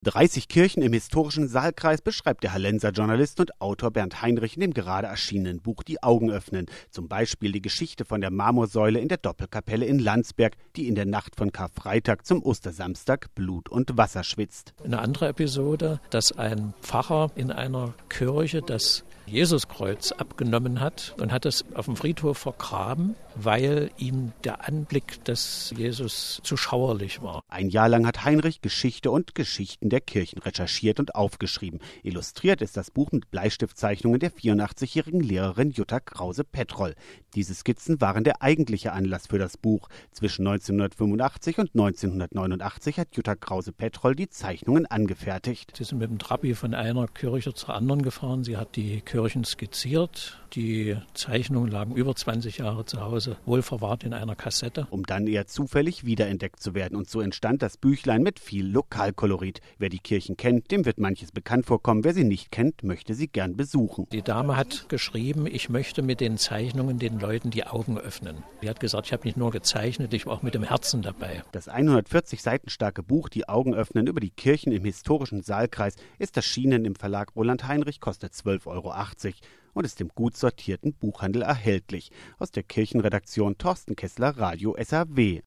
30 Kirchen im historischen Saalkreis beschreibt der Hallenser Journalist und Autor Bernd Heinrich in dem gerade erschienenen Buch Die Augen öffnen. Zum Beispiel die Geschichte von der Marmorsäule in der Doppelkapelle in Landsberg, die in der Nacht von Karfreitag zum Ostersamstag Blut und Wasser schwitzt. Eine andere Episode, dass ein Pfarrer in einer Kirche das Jesuskreuz abgenommen hat und hat es auf dem Friedhof vergraben, weil ihm der Anblick des Jesus zu schauerlich war. Ein Jahr lang hat Heinrich Geschichte und Geschichten der Kirchen recherchiert und aufgeschrieben. Illustriert ist das Buch mit Bleistiftzeichnungen der 84-jährigen Lehrerin Jutta Krause-Petroll. Diese Skizzen waren der eigentliche Anlass für das Buch. Zwischen 1985 und 1989 hat Jutta Krause-Petroll die Zeichnungen angefertigt. Sie sind mit dem Trabi von einer Kirche zur anderen gefahren. Sie hat die Kirchen skizziert. Die Zeichnungen lagen über 20 Jahre zu Hause, wohlverwahrt in einer Kassette. Um dann eher zufällig wiederentdeckt zu werden. Und so entstand das Büchlein mit viel Lokalkolorit. Wer die Kirchen kennt, dem wird manches bekannt vorkommen. Wer sie nicht kennt, möchte sie gern besuchen. Die Dame hat geschrieben, ich möchte mit den Zeichnungen den Leuten die Augen öffnen. Sie hat gesagt, ich habe nicht nur gezeichnet, ich war auch mit dem Herzen dabei. Das 140 Seiten starke Buch Die Augen öffnen über die Kirchen im historischen Saalkreis ist erschienen im Verlag Roland Heinrich, kostet 12,80 € und ist im gut sortierten Buchhandel erhältlich. Aus der Kirchenredaktion Thorsten Kessler, Radio SAW.